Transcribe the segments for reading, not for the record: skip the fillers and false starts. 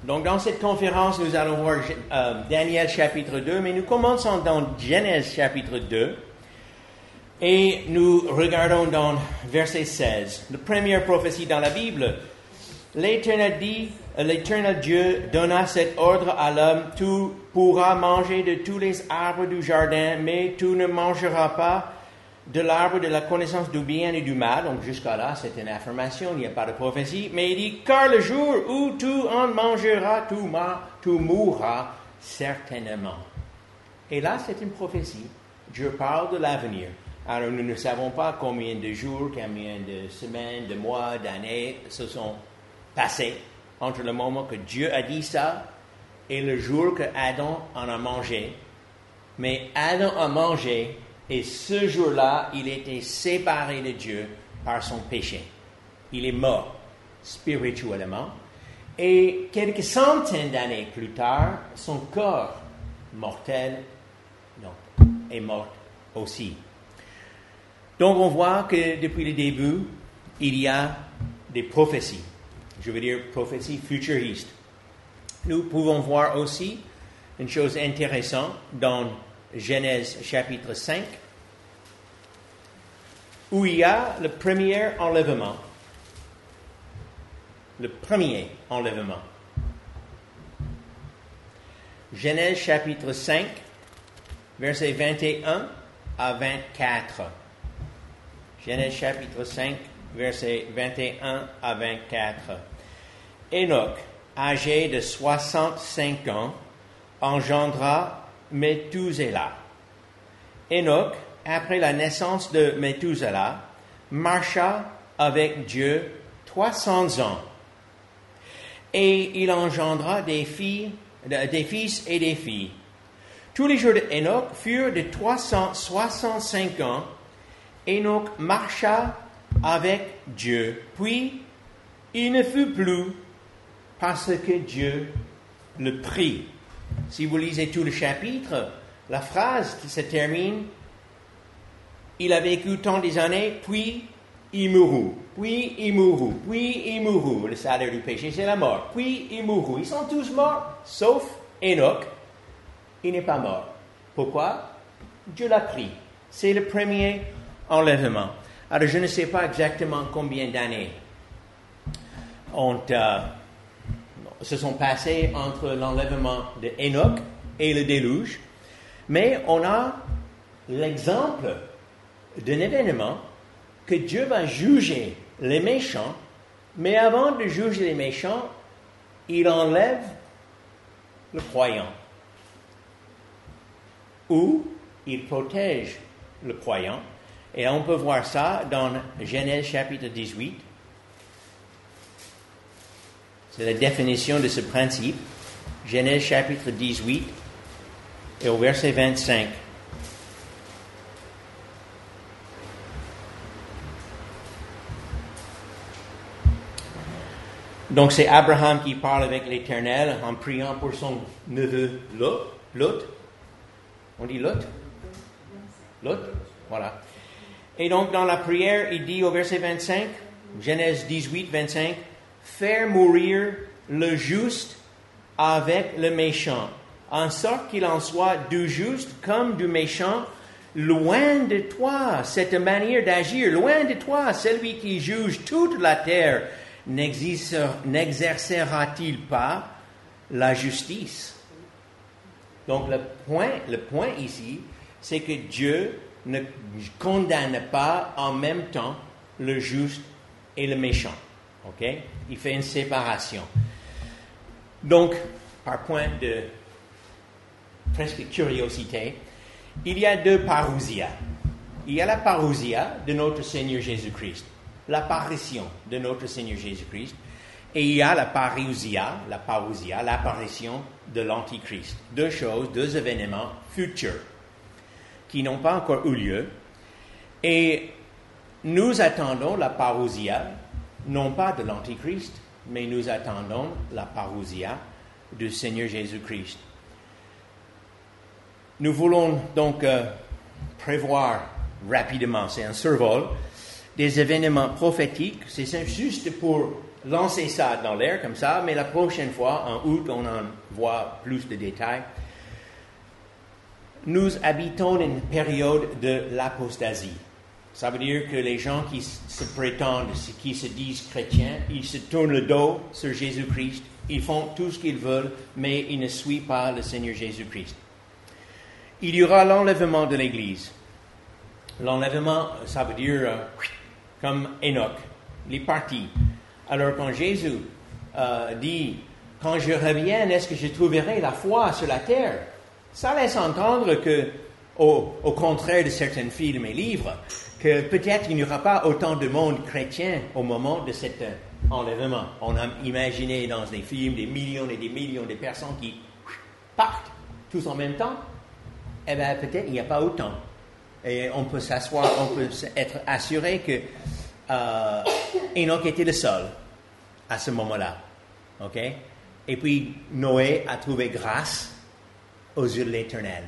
Donc, dans cette conférence, nous allons voir Daniel chapitre 2, mais nous commençons dans Genèse chapitre 2 et nous regardons dans verset 16. La première prophétie dans la Bible. L'Éternel Dieu donna cet ordre à l'homme, tu pourras manger de tous les arbres du jardin, mais tu ne mangeras pas de l'arbre de la connaissance du bien et du mal. Donc jusqu'à là, c'est une affirmation, il n'y a pas de prophétie. Mais il dit, car le jour où tu en mangeras, tu mourras certainement. Et là, c'est une prophétie. Dieu parle de l'avenir. Alors nous ne savons pas combien de jours, combien de semaines, de mois, d'années se sont passés entre le moment que Dieu a dit ça et le jour que Adam en a mangé. Mais Adam a mangé. Et ce jour-là, il était séparé de Dieu par son péché. Il est mort spirituellement. Et quelques centaines d'années plus tard, son corps mortel est mort aussi. Donc on voit que depuis le début, il y a des prophéties. Je veux dire prophéties futuristes. Nous pouvons voir aussi une chose intéressante dans Genèse chapitre 5, où il y a le premier enlèvement. Le premier enlèvement. Genèse chapitre 5, versets 21 à 24. Genèse chapitre 5, versets 21 à 24. Enoch, âgé de 65 ans, engendra Méthusela. Enoch, après la naissance de Méthusela, marcha avec Dieu 300 ans. Et il engendra des fils et des filles. Tous les jours d'Enoch furent de 365 ans. Enoch marcha avec Dieu. Puis, il ne fut plus parce que Dieu le prit. Si vous lisez tout le chapitre, la phrase qui se termine, il a vécu tant des années, puis il mourut, puis il mourut, puis il mourut. Le salaire du péché, c'est la mort. Puis il mourut. Ils sont tous morts, sauf Enoch. Il n'est pas mort. Pourquoi? Dieu l'a pris. C'est le premier enlèvement. Alors, je ne sais pas exactement combien d'années se sont passées entre l'enlèvement de Enoch et le déluge, mais on a l'exemple d'un événement que Dieu va juger les méchants, mais avant de juger les méchants, il enlève le croyant, ou il protège le croyant, et on peut voir ça dans Genèse chapitre 18. C'est la définition de ce principe. Genèse chapitre 18 et au verset 25. Donc c'est Abraham qui parle avec l'Éternel en priant pour son neveu Lot. On dit Lot? Voilà. Et donc dans la prière, il dit au verset 25, Genèse 18, 25, faire mourir le juste avec le méchant, en sorte qu'il en soit du juste comme du méchant, loin de toi, cette manière d'agir, loin de toi, celui qui juge toute la terre, n'exercera-t-il pas la justice? Donc le point ici, c'est que Dieu ne condamne pas en même temps le juste et le méchant. OK? Il fait une séparation. Donc, par point de presque curiosité, il y a deux parousias. Il y a la parousia de notre Seigneur Jésus-Christ, l'apparition de notre Seigneur Jésus-Christ, et il y a la parousia, l'apparition de l'Antichrist. Deux choses, deux événements futurs qui n'ont pas encore eu lieu. Et nous attendons la parousia, non pas de l'Antichrist, mais nous attendons la parousia du Seigneur Jésus-Christ. Nous voulons donc prévoir rapidement, c'est un survol, des événements prophétiques. C'est juste pour lancer ça dans l'air comme ça, mais la prochaine fois, en août, on en voit plus de détails. Nous habitons une période de l'apostasie. Ça veut dire que les gens qui se prétendent, qui se disent chrétiens, ils se tournent le dos sur Jésus-Christ, ils font tout ce qu'ils veulent, mais ils ne suivent pas le Seigneur Jésus-Christ. Il y aura l'enlèvement de l'Église. L'enlèvement, ça veut dire comme Enoch, il est parti. Alors quand Jésus dit, quand je reviens, est-ce que je trouverai la foi sur la terre? Ça laisse entendre que, au contraire de certains films et livres, que peut-être il n'y aura pas autant de monde chrétien au moment de cet enlèvement. On a imaginé dans des films des millions et des millions de personnes qui partent tous en même temps. Eh bien, peut-être il n'y a pas autant. Et on peut s'asseoir, on peut être assuré que Enoch était le seul à ce moment-là. OK? Et puis, Noé a trouvé grâce aux yeux de l'Éternel.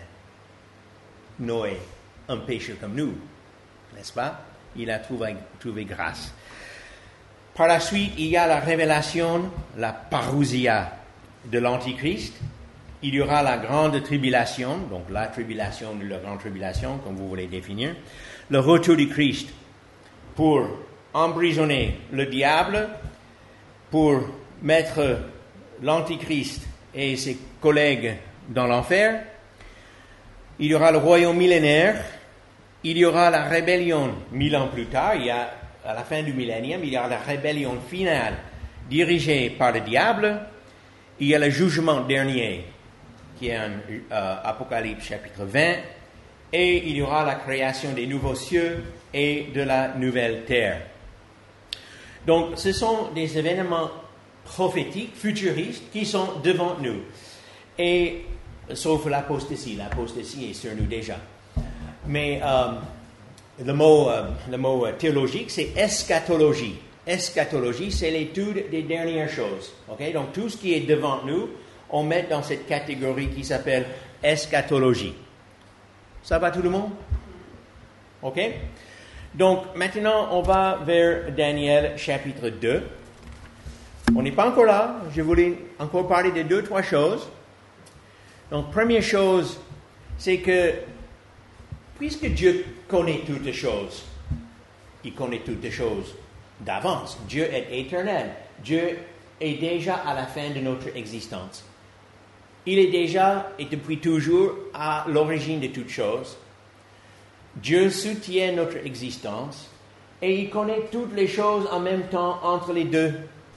Noé, un pécheur comme nous, n'est-ce pas? Il a trouvé grâce. Par la suite, il y a la révélation, la parousia de l'Antichrist. Il y aura la grande tribulation, donc la tribulation ou la grande tribulation, comme vous voulez définir. Le retour du Christ pour emprisonner le diable, pour mettre l'Antichrist et ses collègues dans l'enfer. Il y aura le royaume millénaire. Il y aura la rébellion 1000 ans plus tard. À la fin du millénium, il y aura la rébellion finale dirigée par le diable. Il y a le jugement dernier, qui est en Apocalypse chapitre 20. Et il y aura la création des nouveaux cieux et de la nouvelle terre. Donc, ce sont des événements prophétiques, futuristes, qui sont devant nous. Et, sauf l'apostasie. L'apostasie est sur nous déjà. Mais le mot théologique, c'est eschatologie. Eschatologie, c'est l'étude des dernières choses. Okay? Donc, tout ce qui est devant nous, on met dans cette catégorie qui s'appelle eschatologie. Ça va tout le monde? OK? Donc, maintenant, on va vers Daniel chapitre 2. On n'est pas encore là. Je voulais encore parler de 2-3 choses. Donc, première chose, c'est que, puisque Dieu connaît toutes choses, il connaît toutes choses d'avance. Dieu est éternel. Dieu est déjà à la fin de notre existence. Il est déjà et depuis toujours à l'origine de toutes choses. Dieu soutient notre existence et il connaît toutes les choses en même temps entre les deux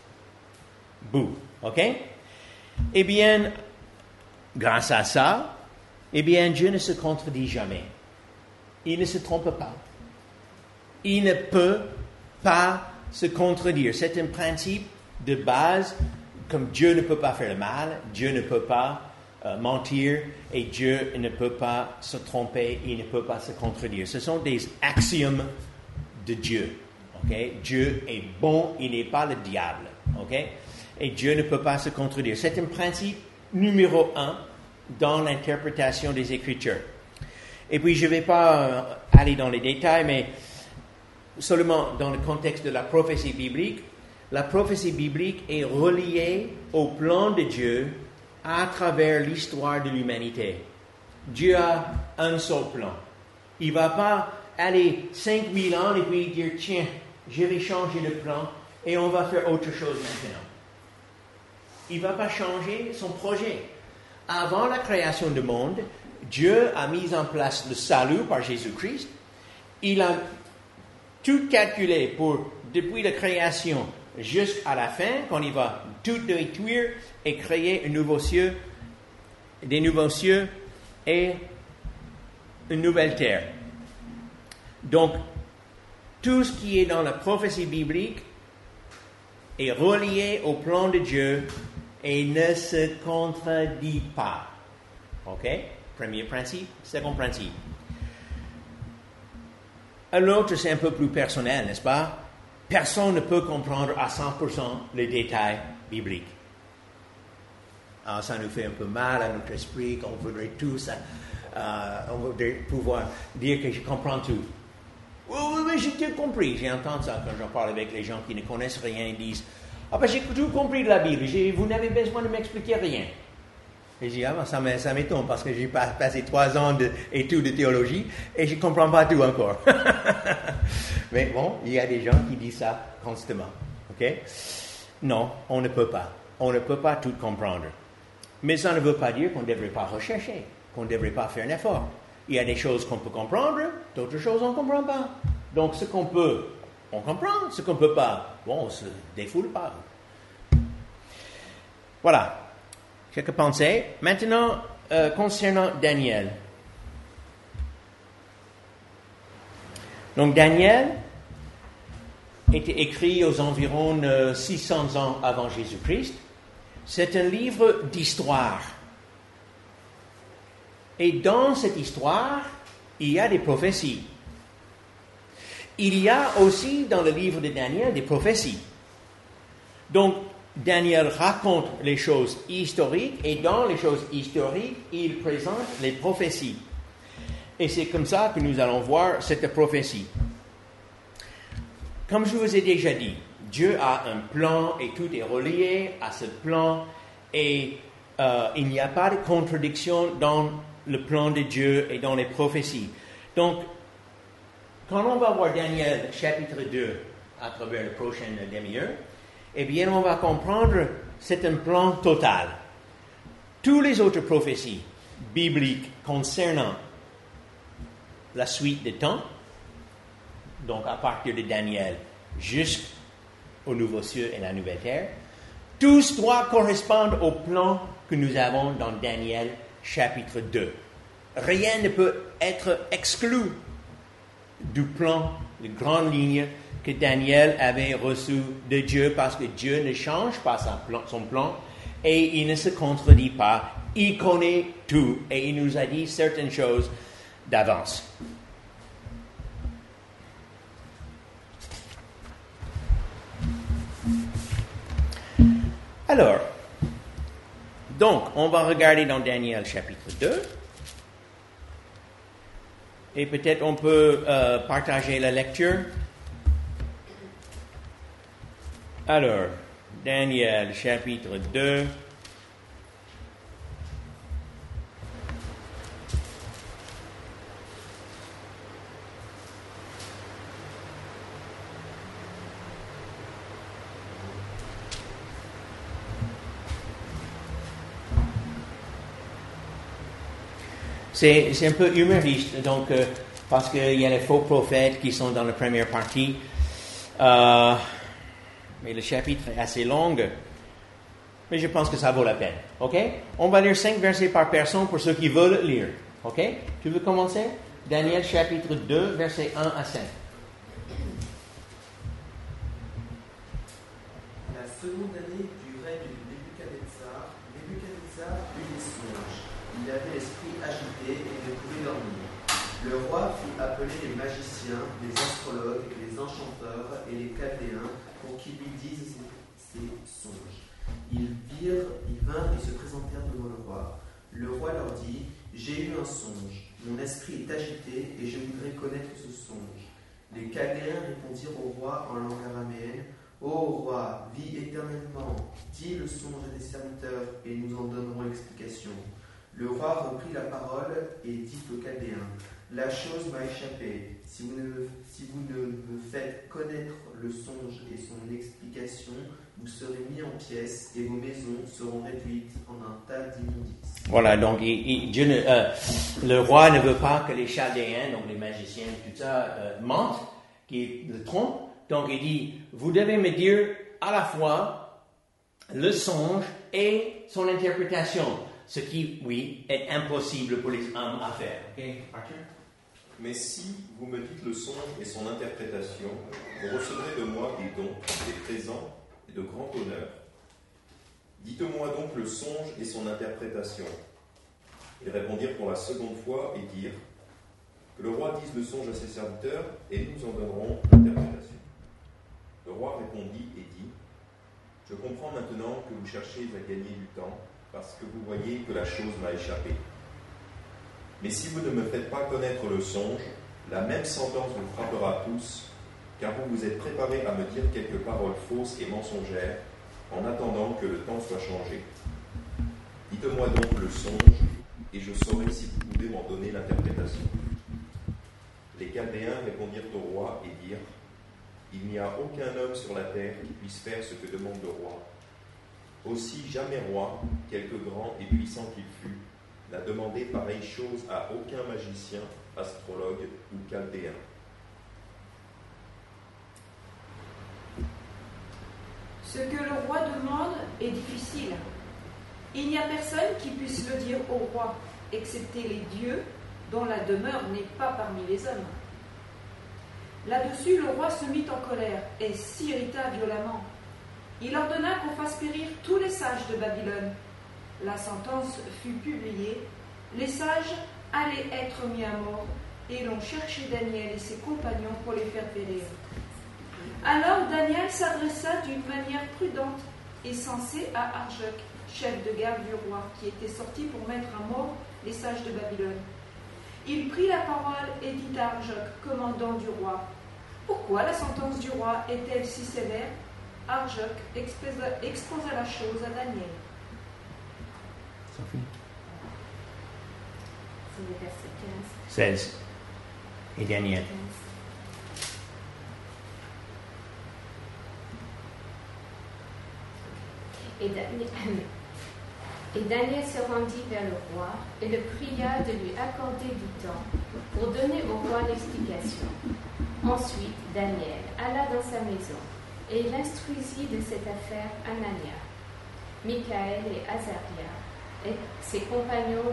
bouts. OK? Eh bien, grâce à ça, eh bien, Dieu ne se contredit jamais. Il ne se trompe pas. Il ne peut pas se contredire. C'est un principe de base. Comme Dieu ne peut pas faire le mal, Dieu ne peut pas mentir et Dieu ne peut pas se tromper, il ne peut pas se contredire. Ce sont des axiomes de Dieu. Okay? Dieu est bon, il n'est pas le diable. Okay? Et Dieu ne peut pas se contredire. C'est un principe numéro 1 dans l'interprétation des Écritures. Et puis, je ne vais pas aller dans les détails, mais seulement dans le contexte de la prophétie biblique, la prophétie biblique est reliée au plan de Dieu à travers l'histoire de l'humanité. Dieu a un seul plan. Il ne va pas aller 5000 ans et puis dire, tiens, je vais changer de plan et on va faire autre chose maintenant. Il ne va pas changer son projet. Avant la création du monde, Dieu a mis en place le salut par Jésus-Christ. Il a tout calculé pour, depuis la création jusqu'à la fin, quand il va tout détruire et créer un nouveau ciel, des nouveaux cieux et une nouvelle terre. Donc, tout ce qui est dans la prophétie biblique est relié au plan de Dieu et ne se contredit pas. OK? Premier principe. Second principe. L'autre, c'est un peu plus personnel, n'est-ce pas? Personne ne peut comprendre à 100% les détails bibliques. Alors, ça nous fait un peu mal à notre esprit, qu'on voudrait tous, on voudrait pouvoir dire que je comprends tout. Oui, j'ai tout compris. J'ai entendu ça quand j'en parle avec les gens qui ne connaissent rien. Ils disent, Ah ben j'ai tout compris de la Bible, vous n'avez besoin de m'expliquer rien. Et j'ai dit, ça m'étonne parce que j'ai passé 3 ans d'études de théologie et je ne comprends pas tout encore. Mais bon, il y a des gens qui disent ça constamment. Ok? Non, on ne peut pas. On ne peut pas tout comprendre. Mais ça ne veut pas dire qu'on ne devrait pas rechercher, qu'on ne devrait pas faire un effort. Il y a des choses qu'on peut comprendre, d'autres choses on ne comprend pas. Donc ce qu'on peut, on comprend. Ce qu'on ne peut pas, bon, on ne se défoule pas. Voilà. Quelques pensées. Maintenant, concernant Daniel. Donc, Daniel était écrit aux environs 600 ans avant Jésus-Christ. C'est un livre d'histoire. Et dans cette histoire, il y a des prophéties. Il y a aussi dans le livre de Daniel des prophéties. Donc, Daniel raconte les choses historiques et dans les choses historiques, il présente les prophéties. Et c'est comme ça que nous allons voir cette prophétie. Comme je vous ai déjà dit, Dieu a un plan et tout est relié à ce plan et il n'y a pas de contradiction dans le plan de Dieu et dans les prophéties. Donc, quand on va voir Daniel chapitre 2 à travers la prochaine demi-heure, eh bien, on va comprendre, c'est un plan total. Toutes les autres prophéties bibliques concernant la suite des temps, donc à partir de Daniel jusqu'au nouveau ciel et la nouvelle terre, tous doivent correspondre au plan que nous avons dans Daniel chapitre 2. Rien ne peut être exclu du plan, de grandes lignes que Daniel avait reçu de Dieu parce que Dieu ne change pas son plan et il ne se contredit pas. Il connaît tout et il nous a dit certaines choses d'avance. Alors, donc, on va regarder dans Daniel chapitre 2 et peut-être on peut partager la lecture. Alors, Daniel chapitre 2. C'est un peu humoriste, donc, parce qu'il y a les faux prophètes qui sont dans la première partie. Mais le chapitre est assez long, mais je pense que ça vaut la peine. OK? On va lire 5 versets par personne pour ceux qui veulent lire. OK? Tu veux commencer? Daniel chapitre 2, versets 1 à 5. La seconde année du règne de Nebuchadnezzar eut des songes. Il avait l'esprit agité et ne pouvait dormir. Le roi fit appeler les magiciens, les astrologues, les enchanteurs et les chaldéens pour qu'ils lui disent ses songes. Ils vinrent et se présentèrent devant le roi. Le roi leur dit : J'ai eu un songe. Mon esprit est agité et je voudrais connaître ce songe. Les chaldéens répondirent au roi en langue araméenne : Ô roi, vis éternellement, dis le songe à tes serviteurs et nous en donnerons l'explication. Le roi reprit la parole et dit aux Chaldéens : La chose m'a échappé. Si vous ne me faites connaître le songe et son explication, vous serez mis en pièces et vos maisons seront réduites en un tas d'immondices. Voilà, donc le roi ne veut pas que les Chaldéens, donc les magiciens, tout ça, mentent, qu'ils le trompent. Donc il dit, vous devez me dire à la fois le songe et son interprétation. Ce qui, oui, est impossible pour les hommes à faire. Ok, Arthur? Mais si vous me dites le songe et son interprétation, vous recevrez de moi des dons, des présents et de grands honneurs. Dites-moi donc le songe et son interprétation. Ils répondirent pour la seconde fois et dirent : Que le roi dise le songe à ses serviteurs et nous en donnerons l'interprétation. Le roi répondit et dit : Je comprends maintenant que vous cherchez à gagner du temps, parce que vous voyez que la chose m'a échappé. Mais si vous ne me faites pas connaître le songe, la même sentence vous frappera tous, car vous vous êtes préparés à me dire quelques paroles fausses et mensongères, en attendant que le temps soit changé. Dites-moi donc le songe, et je saurai si vous pouvez m'en donner l'interprétation. Les Chaldéens répondirent au roi et dirent, il n'y a aucun homme sur la terre qui puisse faire ce que demande le roi. Aussi jamais roi, quelque grand et puissant qu'il fût, n'a demandé pareille chose à aucun magicien, astrologue ou chaldéen. Ce que le roi demande est difficile. Il n'y a personne qui puisse le dire au roi, excepté les dieux, dont la demeure n'est pas parmi les hommes. Là-dessus, le roi se mit en colère et s'irrita violemment. Il ordonna qu'on fasse périr tous les sages de Babylone. La sentence fut publiée. Les sages allaient être mis à mort, et l'on cherchait Daniel et ses compagnons pour les faire périr. Alors Daniel s'adressa d'une manière prudente et sensée à Arjoc, chef de garde du roi, qui était sorti pour mettre à mort les sages de Babylone. Il prit la parole et dit à Arjoc, commandant du roi, « Pourquoi la sentence du roi est-elle si sévère ?» Arjoc exposa la chose à Daniel. Sophie. C'est le verset 15. 16. Et Daniel. 15. Et Daniel se rendit vers le roi et le pria de lui accorder du temps pour donner au roi l'explication. Ensuite, Daniel alla dans sa maison et il instruisit de cette affaire Anania, Michaël et Azaria et ses compagnons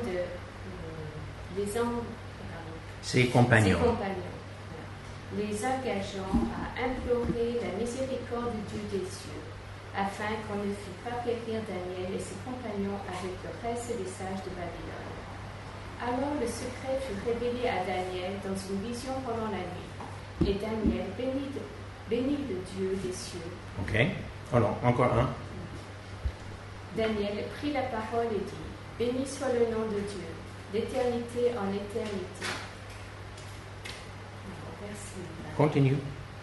Ses compagnons. Les engageant à implorer la miséricorde du Dieu des cieux, afin qu'on ne fît pas périr Daniel et ses compagnons avec le reste des sages de Babylone. Alors le secret fut révélé à Daniel dans une vision pendant la nuit, et Daniel bénit le Dieu des cieux. Ok. Alors, encore un. Daniel prit la parole et dit, béni soit le nom de Dieu, d'éternité en éternité. Continue.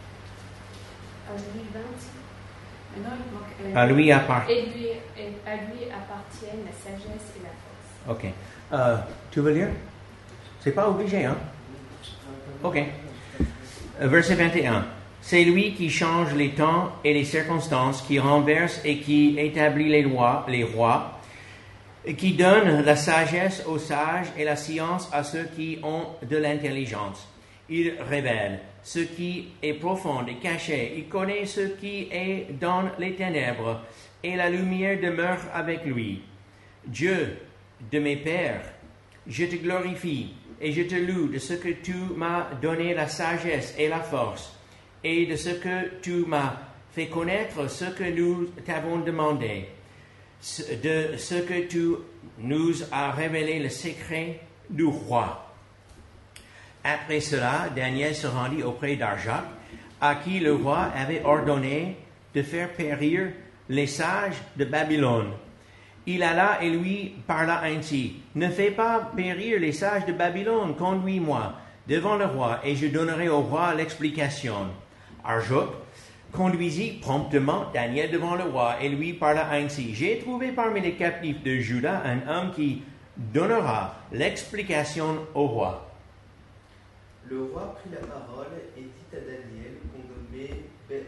À lui À lui appartiennent la sagesse et la force. Ok. Tu veux lire? C'est pas obligé, hein? Ok. Verset 21. C'est lui qui change les temps et les circonstances, qui renverse et qui établit les rois, et qui donne la sagesse aux sages et la science à ceux qui ont de l'intelligence. Il révèle ce qui est profond et caché. Il connaît ce qui est dans les ténèbres, et la lumière demeure avec lui. Dieu de mes pères, je te glorifie et je te loue de ce que tu m'as donné la sagesse et la force, et de ce que tu m'as fait connaître ce que nous t'avons demandé, de ce que tu nous as révélé le secret du roi. Après cela, Daniel se rendit auprès d'Arjoc, à qui le roi avait ordonné de faire périr les sages de Babylone. Il alla et lui parla ainsi, « Ne fais pas périr les sages de Babylone, conduis-moi devant le roi, et je donnerai au roi l'explication. » Arjoc conduisit promptement Daniel devant le roi et lui parla ainsi, « J'ai trouvé parmi les captifs de Juda un homme qui donnera l'explication au roi. » Le roi prit la parole et dit à Daniel qu'on nommait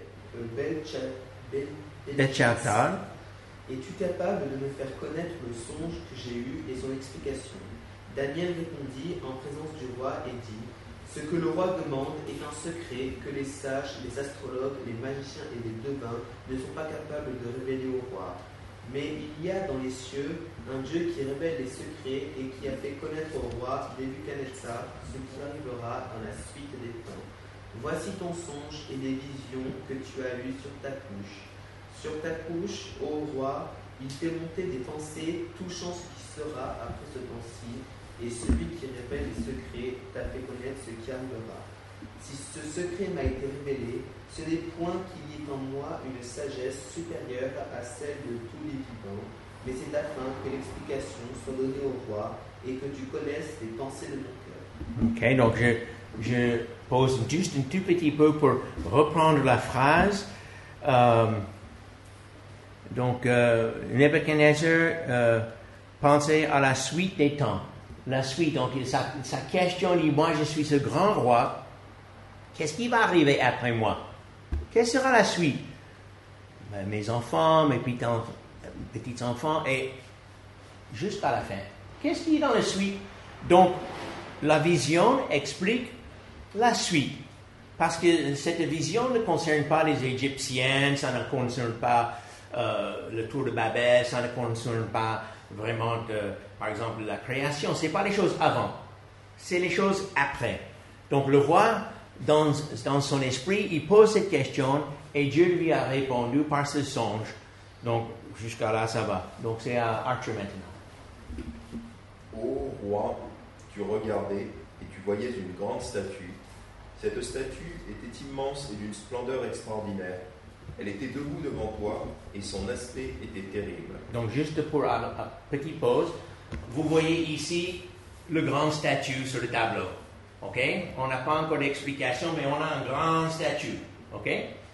Belchazzar. Es-tu capable de me faire connaître le songe que j'ai eu et son explication? Daniel répondit en présence du roi et dit, ce que le roi demande est un secret que les sages, les astrologues, les magiciens et les devins ne sont pas capables de révéler au roi. Mais il y a dans les cieux un Dieu qui révèle les secrets et qui a fait connaître au roi Nebuchadnezzar ce qui arrivera dans la suite des temps. Voici ton songe et les visions que tu as lues sur ta couche. Sur ta couche, ô roi, il fait monter des pensées touchant ce qui sera après ce temps-ci, et celui qui révèle les secrets t'a fait connaître ce qui arrivera. Si ce secret m'a été révélé, ce n'est point qu'il y ait en moi une sagesse supérieure à celle de tous les vivants, mais c'est afin que l'explication soit donnée au roi et que tu connaisses les pensées de mon cœur. Ok, donc je pose juste un tout petit peu pour reprendre la phrase. Donc, Nebuchadnezzar pensait à la suite des temps. La suite, donc sa question dit, moi je suis ce grand roi, qu'est-ce qui va arriver après moi? Quelle sera la suite? Mes enfants, mes petits-enfants, et jusqu'à la fin. Qu'est-ce qui est dans la suite? Donc, la vision explique la suite. Parce que cette vision ne concerne pas les Égyptiens, ça ne concerne pas le tour de Babel, ça ne concerne pas vraiment, par exemple, la création. Ce n'est pas les choses avant, c'est les choses après. Donc le roi, dans son esprit, il pose cette question et Dieu lui a répondu par ce songe. Donc jusqu'à là, ça va. Donc c'est à Archer maintenant. Ô roi, tu regardais et tu voyais une grande statue. Cette statue était immense et d'une splendeur extraordinaire. Elle était debout devant toi et son aspect était terrible. Donc juste pour une petite pause, vous voyez ici le grand statue sur le tableau. OK? On n'a pas encore d'explication, mais on a un grand statue. OK?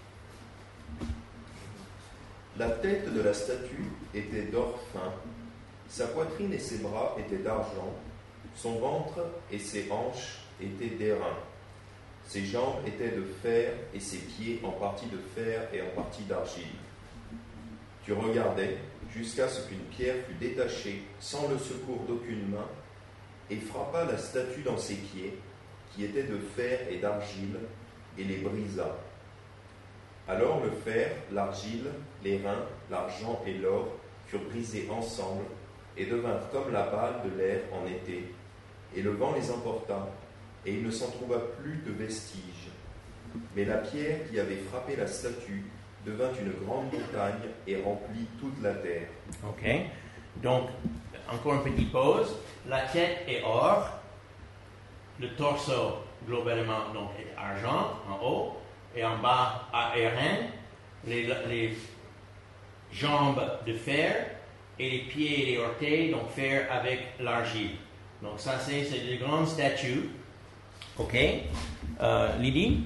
La tête de la statue était d'or fin, sa poitrine et ses bras étaient d'argent, son ventre et ses hanches étaient d'airain. Ses jambes étaient de fer et ses pieds en partie de fer et en partie d'argile. Tu regardais jusqu'à ce qu'une pierre fût détachée sans le secours d'aucune main et frappa la statue dans ses pieds, qui étaient de fer et d'argile, et les brisa. Alors le fer, l'argile, les reins, l'argent et l'or furent brisés ensemble et devinrent comme la balle de l'air en été, et le vent les emporta, et il ne s'en trouva plus de vestige. Mais la pierre qui avait frappé la statue devint une grande montagne et remplit toute la terre. OK. Donc, encore une petite pause. La tête est or. Le torse, globalement, donc, est argent en haut. Et en bas, airain. Les jambes de fer. Et les pieds et les orteils, donc fer avec l'argile. Donc, ça, c'est une grande statue. OK. Lydie?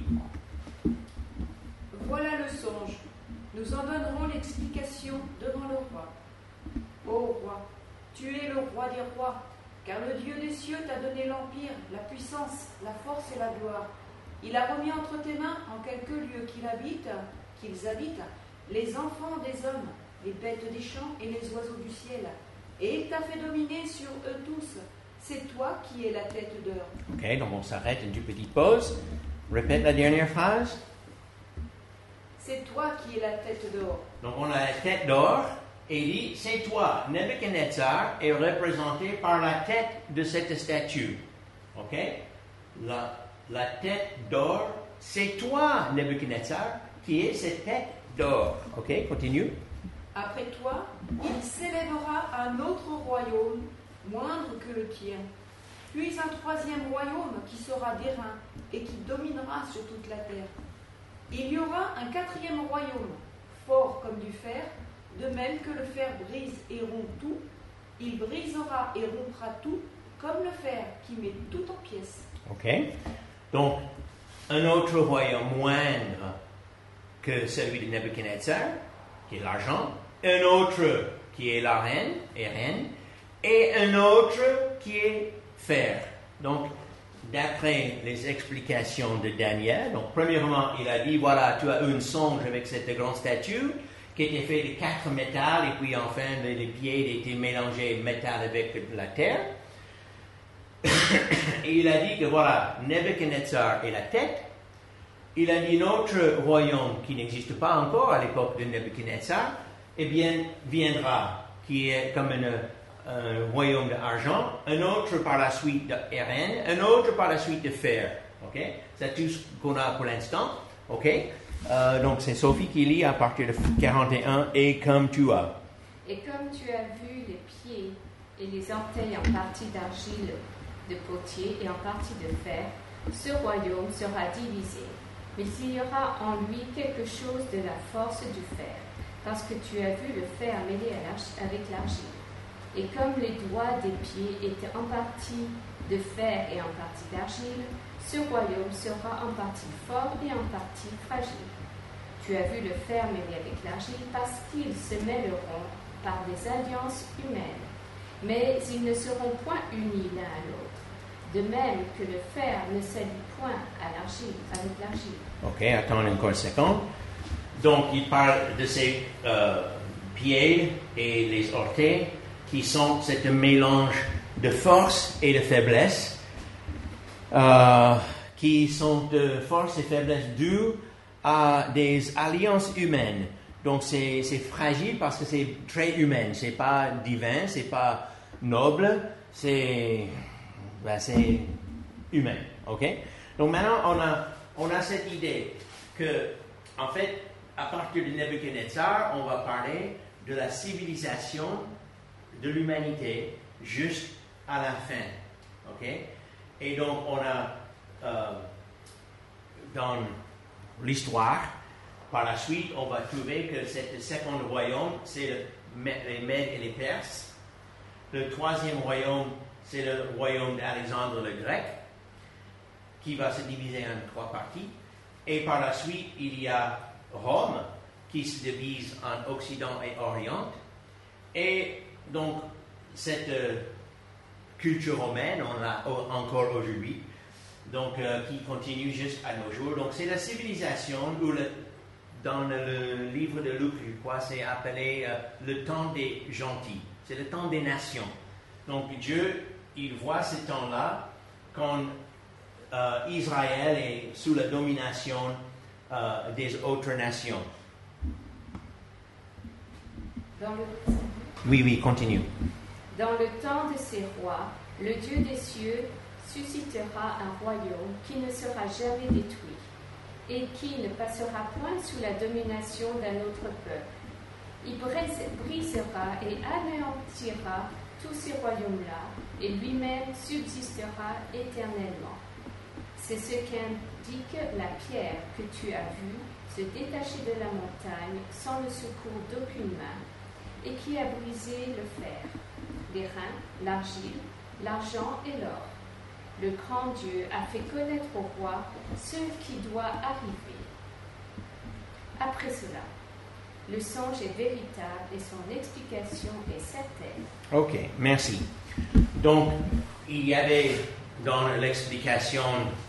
Voilà le songe. Nous en donnerons l'explication devant le roi. Ô roi, tu es le roi des rois, car le Dieu des cieux t'a donné l'empire, la puissance, la force et la gloire. Il a remis entre tes mains, en quelque lieu qu'ils habitent, les enfants des hommes, les bêtes des champs et les oiseaux du ciel. Et il t'a fait dominer sur eux tous. C'est toi qui es la tête d'or. OK, donc on s'arrête une petite pause. Répète la dernière phrase. C'est toi qui es la tête d'or. Donc on a la tête d'or et il dit, c'est toi. Nebuchadnezzar est représenté par la tête de cette statue. OK? La tête d'or, c'est toi, Nebuchadnezzar, qui est cette tête d'or. OK, continue. Après toi, il s'élèvera un autre royaume, moindre que le tien, puis un troisième royaume qui sera d'airain et qui dominera sur toute la terre. Il y aura un quatrième royaume, fort comme du fer, de même que le fer brise et rompt tout, il brisera et rompra tout, comme le fer qui met tout en pièces. OK. Donc, un autre royaume moindre que celui de Nebuchadnezzar, qui est l'argent, un autre qui est la reine, et un autre qui est fer. Donc, d'après les explications de Daniel, donc premièrement, il a dit, voilà, tu as eu un songe avec cette grande statue qui était faite de 4 métals, et puis enfin, les pieds étaient mélangés métal avec la terre. Et il a dit que voilà, Nebuchadnezzar est la tête. Il a dit, notre royaume qui n'existe pas encore à l'époque de Nebuchadnezzar, eh bien, viendra, qui est comme un royaume d'argent, un autre par la suite d'airain, un autre par la suite de fer. OK? C'est tout ce qu'on a pour l'instant. OK? Donc, c'est Sophie qui lit à partir de 41, et comme tu as. Et comme tu as vu les pieds et les orteils en partie d'argile, de potier et en partie de fer, ce royaume sera divisé. Mais il y aura en lui quelque chose de la force du fer, parce que tu as vu le fer mêlé avec l'argile. Et comme les doigts des pieds étaient en partie de fer et en partie d'argile, ce royaume sera en partie fort et en partie fragile. Tu as vu le fer mêlé avec l'argile parce qu'ils se mêleront par des alliances humaines. Mais ils ne seront point unis l'un à l'autre. De même que le fer ne s'allie point à l'argile, avec l'argile. Ok, attends encore une seconde. Donc, il parle de ces pieds et les orteils qui sont ce mélange de force et de faiblesse, qui sont de force et faiblesse dues à des alliances humaines. Donc, c'est fragile parce que c'est très humain. C'est pas divin, c'est pas noble, c'est humain. Ok? Donc, maintenant, on a cette idée que, en fait, à partir de Nebuchadnezzar, on va parler de la civilisation de l'humanité jusqu'à la fin. Ok? Et donc, on a dans l'histoire, par la suite, on va trouver que ce second royaume, c'est les Mèdes et les Perses. Le troisième royaume, c'est le royaume d'Alexandre le Grec, qui va se diviser en 3 parties. Et par la suite, il y a Rome, qui se divise en Occident et Orient. Et donc, cette culture romaine, on l'a encore aujourd'hui, donc qui continue jusqu'à nos jours. Donc, c'est la civilisation où, dans le livre de Luc, je crois, c'est appelé le temps des gentils. C'est le temps des nations. Donc, Dieu, il voit ce temps-là quand Israël est sous la domination des autres nations. Oui, continue. Dans le temps de ces rois, le Dieu des cieux suscitera un royaume qui ne sera jamais détruit et qui ne passera point sous la domination d'un autre peuple. Il brisera et anéantira tous ces royaumes-là et lui-même subsistera éternellement. C'est ce qu'indique la pierre que tu as vue se détacher de la montagne sans le secours d'aucune main et qui a brisé le fer, les reins, l'argile, l'argent et l'or. Le grand Dieu a fait connaître au roi ce qui doit arriver. Après cela, le songe est véritable et son explication est certaine. Ok, merci. Donc, il y avait dans l'explication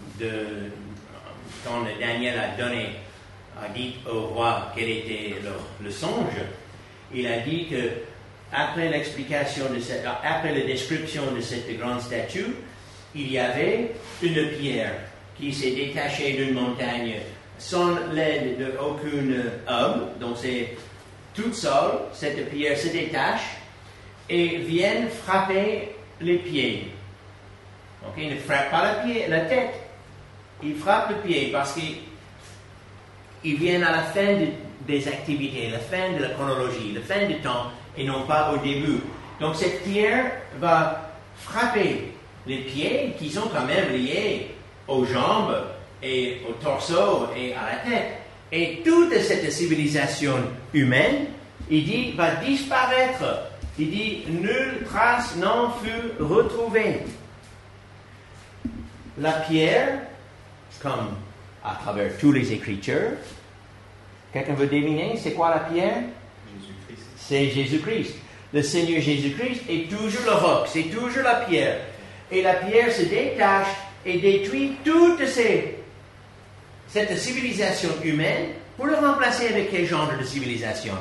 quand Daniel a dit au roi quel était le songe, il a dit que après la description de cette grande statue, il y avait une pierre qui s'est détachée d'une montagne sans l'aide d'aucun homme. Donc c'est toute seule, cette pierre se détache et vient frapper les pieds. Ok, il ne frappe pas la tête, il frappe le pied parce qu'il vient à la fin des activités, la fin de la chronologie, la fin du temps et non pas au début. Donc cette pierre va frapper les pieds qui sont quand même liés aux jambes et au torse et à la tête. Et toute cette civilisation humaine, il dit, va disparaître. Il dit, nulle trace n'en fut retrouvée. La pierre, comme à travers toutes les Écritures, quelqu'un veut deviner, c'est quoi la pierre? Jésus-Christ. C'est Jésus-Christ. Le Seigneur Jésus-Christ est toujours le roc, c'est toujours la pierre. Et la pierre se détache et détruit toute cette civilisation humaine pour le remplacer avec quel genre de civilisation?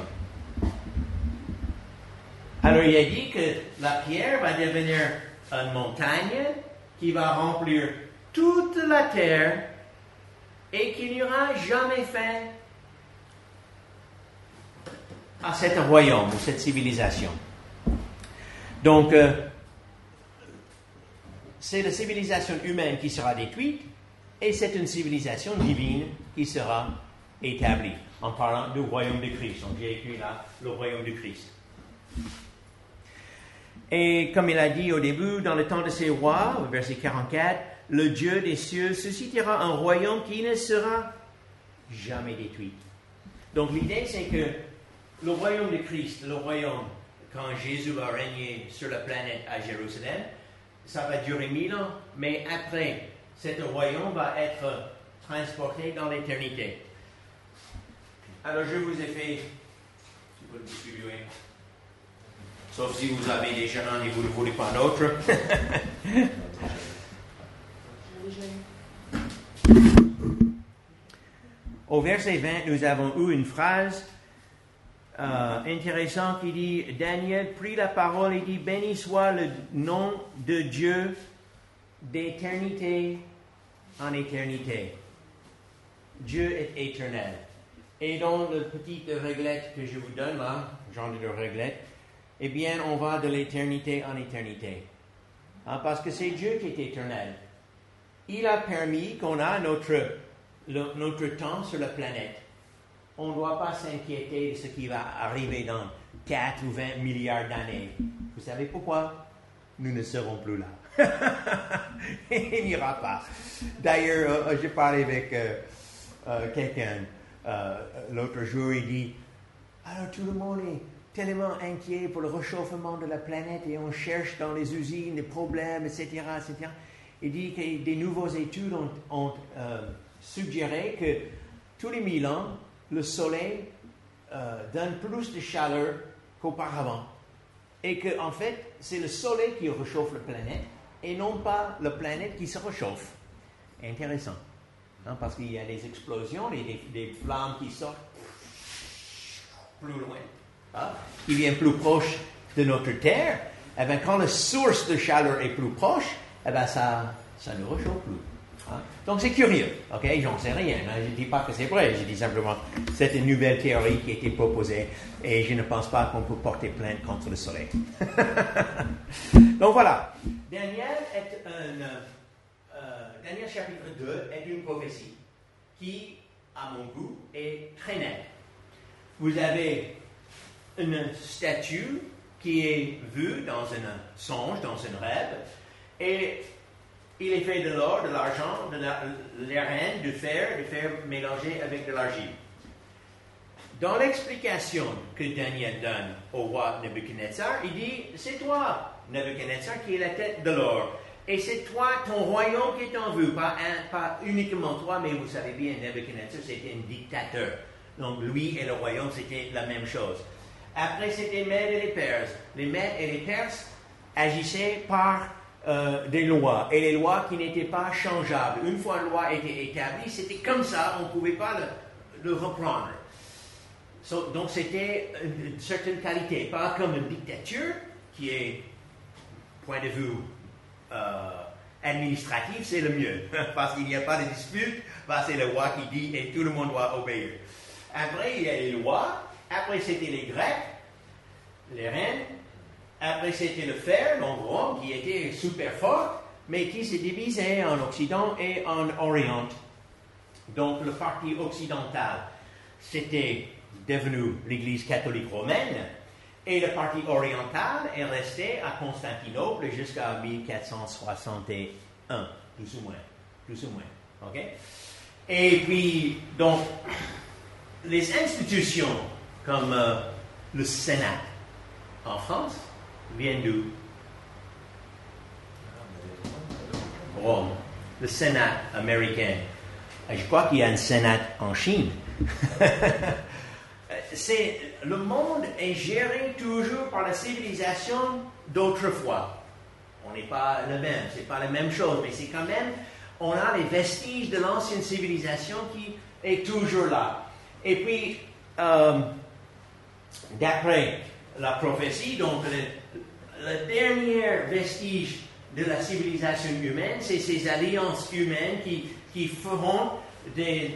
Alors il a dit que la pierre va devenir une montagne qui va remplir toute la terre et qu'il n'y aura jamais fin à cet royaume ou cette civilisation. Donc, c'est la civilisation humaine qui sera détruite et c'est une civilisation divine qui sera établie en parlant du royaume de Christ. Donc, j'ai écrit là le royaume de Christ. Et comme il a dit au début, dans le temps de ces rois, au verset 44, le Dieu des cieux suscitera un royaume qui ne sera jamais détruit. Donc l'idée, c'est que le royaume de Christ, le royaume, quand Jésus va régner sur la planète à Jérusalem, ça va durer 1000 ans, mais après, ce royaume va être transporté dans l'éternité. Alors, je vous ai fait, je peux le distribuer, sauf si vous avez déjà un et vous ne voulez pas un autre. Au verset 20, nous avons eu une phrase intéressante qui dit, Daniel prit la parole et dit, béni soit le nom de Dieu d'éternité en éternité. Dieu est éternel. Et dans le petit réglette que je vous donne là, genre de réglette, eh bien, on va de l'éternité en éternité. Parce que c'est Dieu qui est éternel. Il a permis qu'on a notre temps sur la planète. On ne doit pas s'inquiéter de ce qui va arriver dans 4 ou 20 milliards d'années. Vous savez pourquoi? Nous ne serons plus là. Il n'y aura pas. D'ailleurs, j'ai parlé avec quelqu'un l'autre jour, il dit, alors tout le monde est tellement inquiet pour le réchauffement de la planète et on cherche dans les usines des problèmes, etc., etc. Il dit que des nouvelles études ont suggéré que tous les 1000 ans, le soleil donne plus de chaleur qu'auparavant. Et qu'en fait, c'est le soleil qui réchauffe la planète et non pas la planète qui se réchauffe. Intéressant. Hein, parce qu'il y a des explosions et des flammes qui sortent plus loin, hein, qui viennent plus proche de notre Terre. Et bien, quand la source de chaleur est plus proche, eh bien, ça ne réchauffe plus. Hein. Donc, c'est curieux. OK? J'en sais rien. Hein. Je ne dis pas que c'est vrai. Je dis simplement que c'est une nouvelle théorie qui a été proposée et je ne pense pas qu'on peut porter plainte contre le soleil. Donc, voilà. Daniel chapitre 2 est une prophétie qui, à mon goût, est très nette. Vous avez une statue qui est vue dans un songe, dans un rêve, et il est fait de l'or, de l'argent, de l'arène, du fer mélangé avec de l'argile. Dans l'explication que Daniel donne au roi Nebuchadnezzar, il dit, c'est toi, Nebuchadnezzar, qui est la tête de l'or. Et c'est toi, ton royaume qui est en vue, pas uniquement toi, mais vous savez bien, Nebuchadnezzar, c'était un dictateur. Donc lui et le royaume, c'était la même chose. Après, c'était les Mèdes et les Perses. Les Mèdes et les Perses agissaient par des lois, et les lois qui n'étaient pas changeables. Une fois la loi était établie, c'était comme ça, on ne pouvait pas le reprendre. Donc c'était une certaine qualité, pas comme une dictature qui est, point de vue administratif, c'est le mieux, parce qu'il n'y a pas de dispute, c'est le roi qui dit et tout le monde doit obéir. Après, il y a les lois, après c'était les Grecs, les reines, après c'était le fer, donc Rome, qui était super fort, mais qui s'est divisé en Occident et en Orient. Donc le parti occidental, c'était devenu l'Église catholique romaine, et le parti oriental est resté à Constantinople jusqu'à 1461, plus ou moins, ok? Et puis, donc, les institutions comme le Sénat en France viennent d'où? Rome, le Sénat américain. Je crois qu'il y a un Sénat en Chine. Le monde est géré toujours par la civilisation d'autrefois. On n'est pas le même, c'est pas la même chose, mais c'est quand même, on a les vestiges de l'ancienne civilisation qui est toujours là. Et puis, d'après la prophétie, donc le dernier vestige de la civilisation humaine, c'est ces alliances humaines qui feront des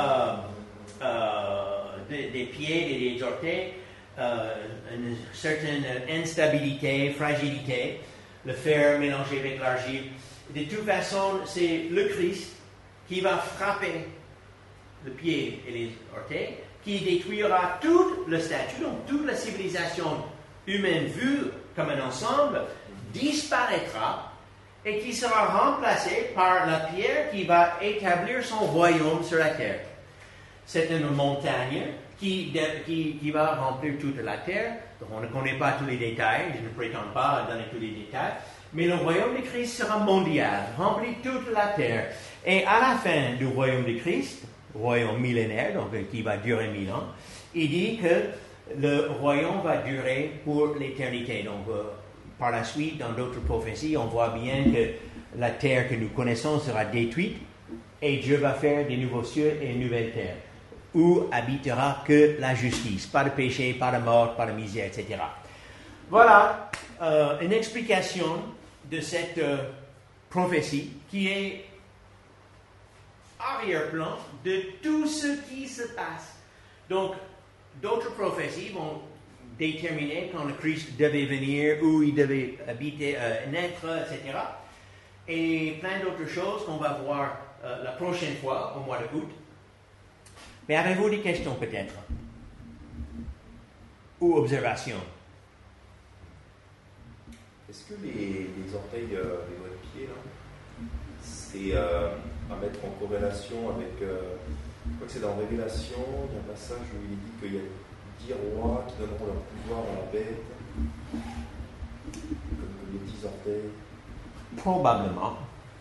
pieds et des orteils, une certaine instabilité, fragilité, le fer mélangé avec l'argile. De toute façon, c'est le Christ qui va frapper le pied et les orteils, qui détruira toute la statue, donc toute la civilisation humaine vue comme un ensemble, disparaîtra et qui sera remplacée par la pierre qui va établir son royaume sur la terre. C'est une montagne qui va remplir toute la terre. Donc on ne connaît pas tous les détails, je ne prétends pas donner tous les détails, mais le royaume de Christ sera mondial, remplit toute la terre. Et à la fin du royaume de Christ, royaume millénaire, donc qui va durer 1000 ans. Il dit que le royaume va durer pour l'éternité. Donc, par la suite, dans d'autres prophéties, on voit bien que la terre que nous connaissons sera détruite et Dieu va faire des nouveaux cieux et une nouvelle terre où habitera que la justice. Pas de péché, pas de mort, pas de misère, etc. Voilà une explication de cette prophétie qui est arrière-plan de tout ce qui se passe. Donc, d'autres prophéties vont déterminer quand le Christ devait venir, où il devait habiter, naître, etc. Et plein d'autres choses qu'on va voir la prochaine fois, au mois d'août. Mais avez-vous des questions peut-être? Ou observations? Est-ce que les orteils des doigts de pied, là, c'est à mettre en corrélation avec... je crois que c'est dans Révélation, il y a un passage où il dit qu'il y a 10 rois qui donneront leur pouvoir à la bête, comme les 10 orteils. Probablement.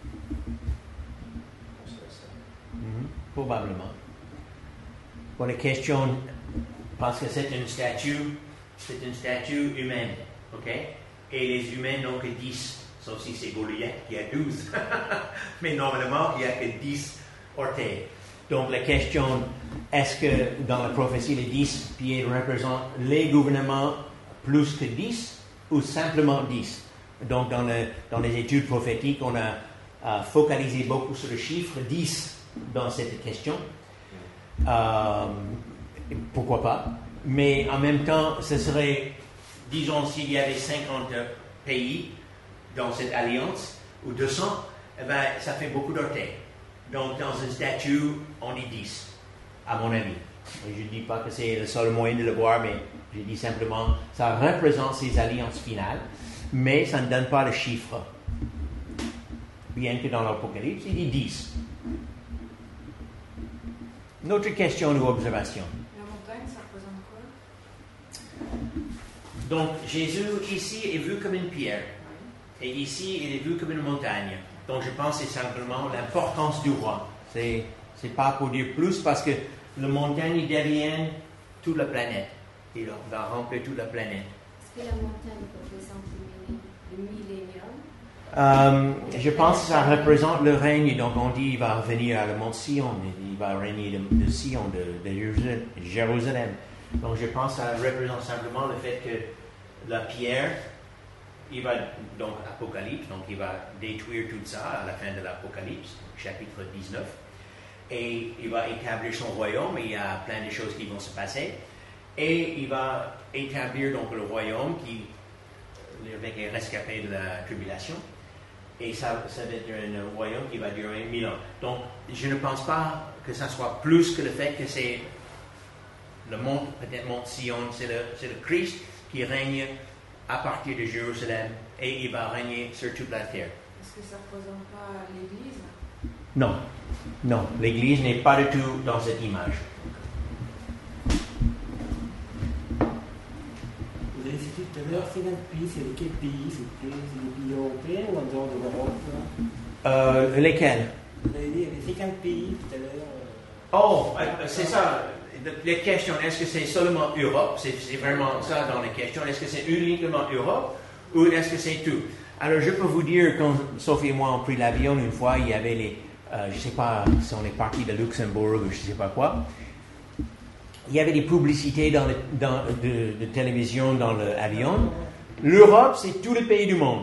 Je pense à ça. Probablement. Bonne question, parce que c'est une statue humaine, ok? Et les humains n'ont que 10, sauf si c'est Goliath qui a 12. Mais normalement, il n'y a que 10 orteils. Donc la question, est-ce que dans la prophétie, les 10 pieds représentent les gouvernements plus que 10 ou simplement 10? Donc dans les études prophétiques, on a focalisé beaucoup sur le chiffre 10 dans cette question. Pourquoi pas? Mais en même temps, ce serait, disons, s'il y avait 50 pays dans cette alliance, ou 200, eh ben, ça fait beaucoup d'orteils. Donc, dans une statue, on dit 10, à mon avis. Et je ne dis pas que c'est le seul moyen de le voir, mais je dis simplement, ça représente ces alliances finales, mais ça ne donne pas le chiffre. Bien que dans l'Apocalypse, il dit 10. Une autre question ou observation? La montagne, ça représente quoi? Donc, Jésus, ici, est vu comme une pierre. Et ici, il est vu comme une montagne. Donc, je pense que c'est simplement l'importance du roi. C'est pas pour dire plus, parce que la montagne devient toute la planète. Il va remplir toute la planète. Est-ce que la montagne représente le millénium? Je pense que ça représente le règne. Donc, on dit qu'il va revenir à le mont Sion. Il va régner de Sion, de Jérusalem. Donc, je pense que ça représente simplement le fait que la pierre, il va, donc, Apocalypse, donc il va détruire tout ça à la fin de l'Apocalypse, chapitre 19. Et il va établir son royaume, et il y a plein de choses qui vont se passer. Et il va établir donc le royaume avec les rescapés de la tribulation. Et ça va être un royaume qui va durer 1000 ans. Donc, je ne pense pas que ça soit plus que le fait que c'est le mont, peut-être mont Sion, c'est le Christ qui règne à partir de Jérusalem, et il va régner sur toute la terre. Est-ce que ça ne représente pas l'Église? Non, non, l'Église n'est pas du tout dans cette image. Vous avez cité tout à l'heure 50 pays, c'est lesquels pays? C'est les pays européens ou en dehors de l'Europe? Lesquels? Vous avez dit les 50 pays tout à l'heure. Oh, c'est ça. La question, est-ce que c'est seulement Europe? C'est vraiment ça dans la question. Est-ce que c'est uniquement Europe ou est-ce que c'est tout? Alors, je peux vous dire, quand Sophie et moi ont pris l'avion une fois, il y avait les... je ne sais pas si on est parti de Luxembourg ou je ne sais pas quoi. Il y avait des publicités de télévision dans l'avion. L'Europe, c'est tous les pays du monde.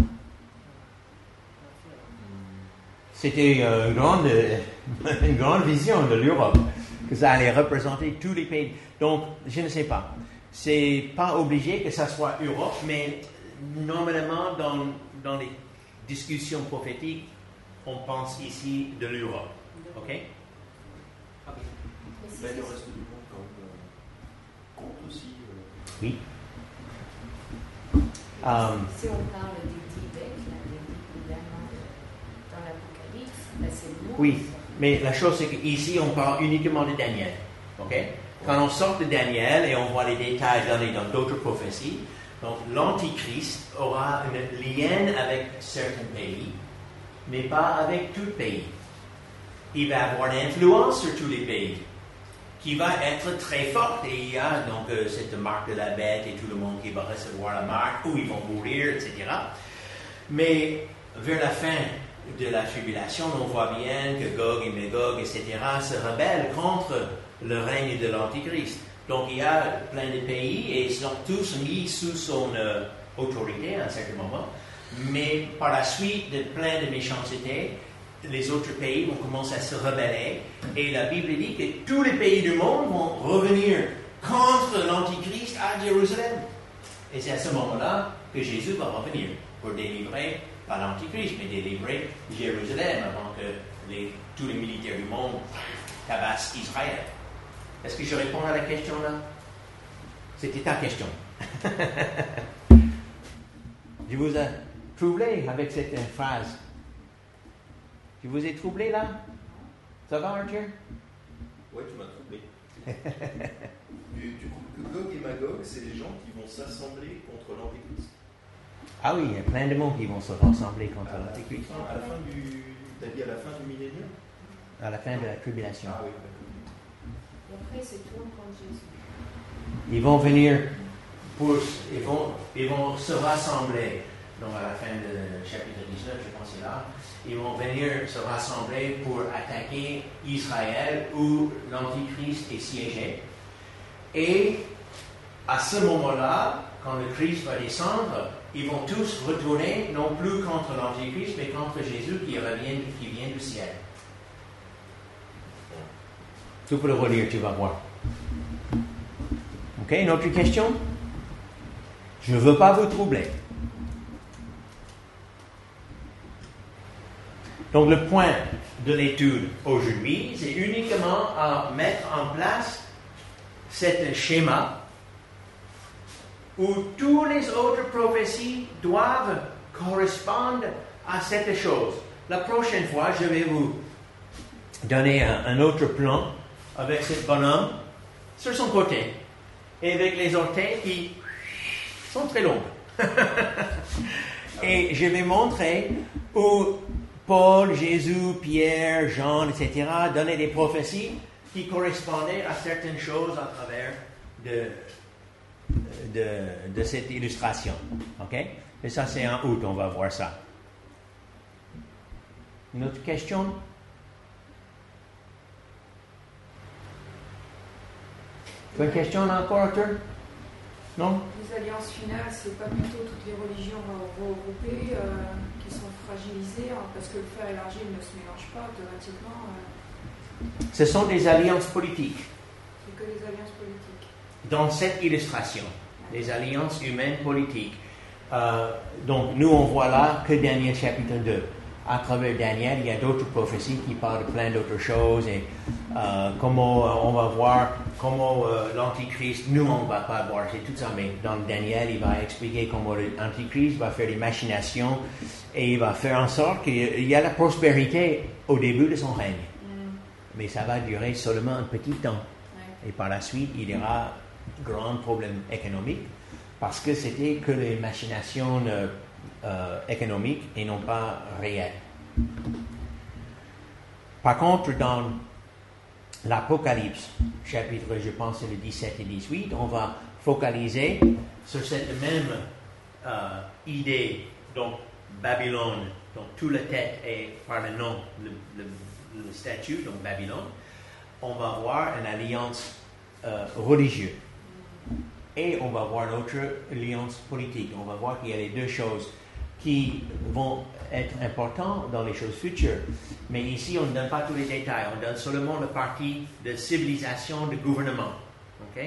C'était une grande vision de l'Europe, que ça allait représenter tous les pays. Donc, je ne sais pas. C'est pas obligé que ça soit Europe, mais normalement, dans les discussions prophétiques, on pense ici de l'Europe. OK? Mais le reste du monde, quand même, compte aussi. Oui. Si on parle du Tibet, évidemment, dans l'Apocalypse, c'est le monde. Oui, mais la chose, c'est qu'ici, on parle uniquement de Daniel. OK? Quand on sort de Daniel et on voit les détails donnés dans d'autres prophéties, donc l'Antichrist aura un lien avec certains pays, mais pas avec tout pays. il va avoir l'influence sur tous les pays, qui va être très forte. Et il y a donc cette marque de la bête et tout le monde qui va recevoir la marque, ou ils vont mourir, etc. Mais vers la fin de la tribulation, on voit bien que Gog et Magog, etc., se rebellent contre le règne de l'Antichrist. Donc il y a plein de pays et ils sont tous mis sous son autorité à un certain moment. Mais par la suite de plein de méchanceté, les autres pays vont commencer à se rebeller. Et la Bible dit que tous les pays du monde vont revenir contre l'Antichrist à Jérusalem. Et c'est à ce moment-là que Jésus va revenir pour délivrer, pas l'Antichrist, mais délivrer Jérusalem avant que tous les militaires du monde tabassent Israël. Est-ce que je réponds à la question là? C'était ta question. Je vous ai troublé avec cette phrase. Je vous ai troublé là? Ça va, Arthur? Oui, tu m'as troublé. Tu crois que Gog et Magog, c'est les gens qui vont s'assembler contre l'Antéchrist? Ah oui, il y a plein de monde qui vont se rassembler contre l'Antéchrist. À la fin du... T'as dit à la fin du millénaire? À la fin de la tribulation. Ah oui, Et après, c'est tout contre Jésus. Ils vont venir, ils vont se rassembler. Donc à la fin du chapitre 19, je pense que c'est là, ils vont venir se rassembler pour attaquer Israël où l'Antichrist est siégé. Et à ce moment-là, quand le Christ va descendre, ils vont tous retourner, non plus contre l'Antichrist, mais contre Jésus qui vient du ciel. Tu peux le relire, tu vas voir. Ok, une autre question? Je ne veux pas vous troubler. Donc le point de l'étude aujourd'hui, c'est uniquement à mettre en place cet schéma où toutes les autres prophéties doivent correspondre à cette chose. La prochaine fois, je vais vous donner un autre plan avec ce bonhomme sur son côté et avec les orteils qui sont très longs. Et je vais montrer où Paul, Jésus, Pierre, Jean, etc. donnaient des prophéties qui correspondaient à certaines choses à travers de cette illustration. OK? Et ça, c'est en août, on va voir ça. Une autre question? Tu as une question encore, Arthur? Non? Les alliances finales, c'est pas plutôt toutes les religions regroupées qui sont fragilisées, hein, parce que le fer et l'argile ne se mélangent pas automatiquement. Ce sont des alliances politiques. C'est que les alliances politiques. Dans cette illustration, les alliances humaines politiques. Donc, nous, on voit là que Daniel chapitre 2. À travers Daniel, il y a d'autres prophéties qui parlent de plein d'autres choses et comment on va voir comment l'Antichrist, nous on ne va pas voir, c'est tout ça, mais dans Daniel, il va expliquer comment l'Antichrist va faire des machinations et il va faire en sorte qu'il y a la prospérité au début de son règne. Mais ça va durer seulement un petit temps. Et par la suite, il y aura grand problème économique parce que c'était que les machinations économiques et non pas réelles. Par contre, dans l'Apocalypse, chapitre, je pense, c'est le 17 et 18, on va focaliser sur cette même idée, donc Babylone, donc toute la tête est par le nom, le statut, donc Babylone. On va voir une alliance religieuse. Et on va voir l'autre alliance politique. On va voir qu'il y a les deux choses qui vont être importantes dans les choses futures. Mais ici, on ne donne pas tous les détails. On donne seulement la partie de civilisation, de gouvernement. OK?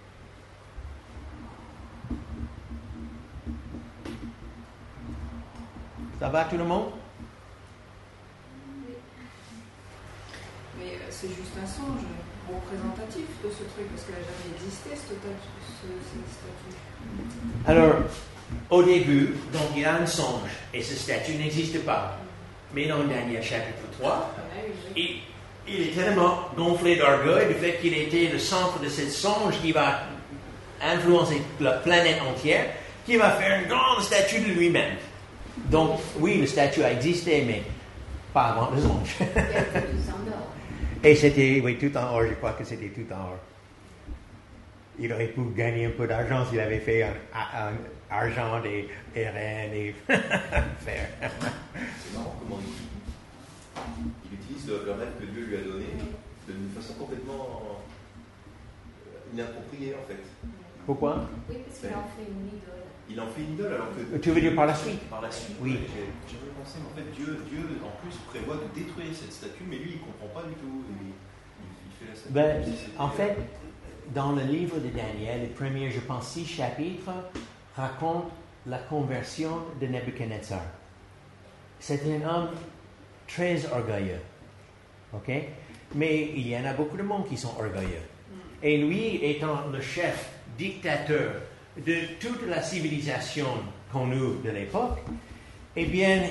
Ça va tout le monde? Oui. Mais c'est juste un songe représentatif de ce truc, parce qu'elle n'a jamais existé, ce statut. Alors, au début, donc il y a un songe, et ce statut n'existe pas. Mais dans Daniel chapitre 3, il est tellement gonflé d'orgueil du fait qu'il était le centre de ce songe qui va influencer la planète entière, qu'il va faire une grande statue de lui-même. Donc, oui, le statut a existé, mais Pas avant les anges. Il y a tout en or. Et c'était, oui, tout en or, je crois que c'était tout en or. Il aurait pu gagner un peu d'argent s'il avait fait un argent des reines et faire. C'est marrant comment il utilise le rêve que Dieu lui a donné d'une façon complètement inappropriée en fait. Pourquoi? Oui, parce qu'il en fait une idole. Il en fait une idole alors que... Tu veux dire par la suite? Par la suite, Oui. J'avais pensé, mais en fait Dieu en plus prévoit de détruire cette statue, mais lui il ne comprend pas du tout. Il fait la statue. Ben, en fait, dans le livre de Daniel, les premiers, je pense, 6 chapitres racontent la conversion de Nebuchadnezzar. C'est un homme très orgueilleux. OK? Mais il y en a beaucoup de monde qui sont orgueilleux. Et lui, étant le chef dictateur de toute la civilisation connue de l'époque, eh bien,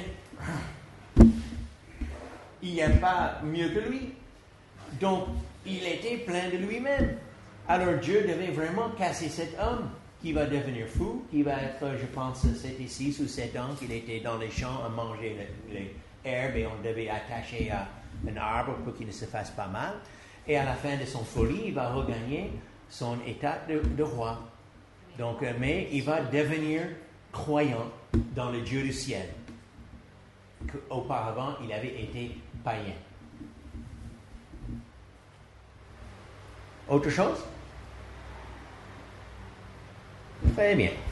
il n'y a pas mieux que lui. Donc, il était plein de lui-même. Alors Dieu devait vraiment casser cet homme qui va devenir fou, qui va être, je pense, c'était 6 ou 7 ans qu'il était dans les champs à manger les herbes et on devait attacher à un arbre pour qu'il ne se fasse pas mal. Et à la fin de son folie, il va regagner son état de roi. Donc, mais il va devenir croyant dans le Dieu du ciel. Auparavant, il avait été païen. Autre chose? Très bien.